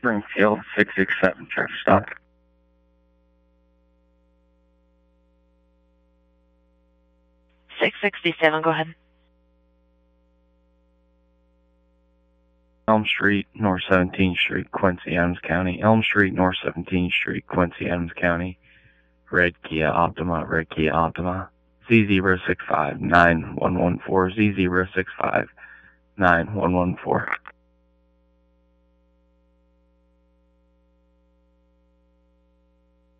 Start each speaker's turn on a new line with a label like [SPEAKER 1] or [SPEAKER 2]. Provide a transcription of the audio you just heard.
[SPEAKER 1] Springfield 667 traffic stop.
[SPEAKER 2] 667, go ahead.
[SPEAKER 1] Elm Street, North 17th Street, Quincy, Adams County. Elm Street, North 17th Street, Quincy, Adams County. Red Kia Optima, Red Kia Optima. Z0659114, Z0659114.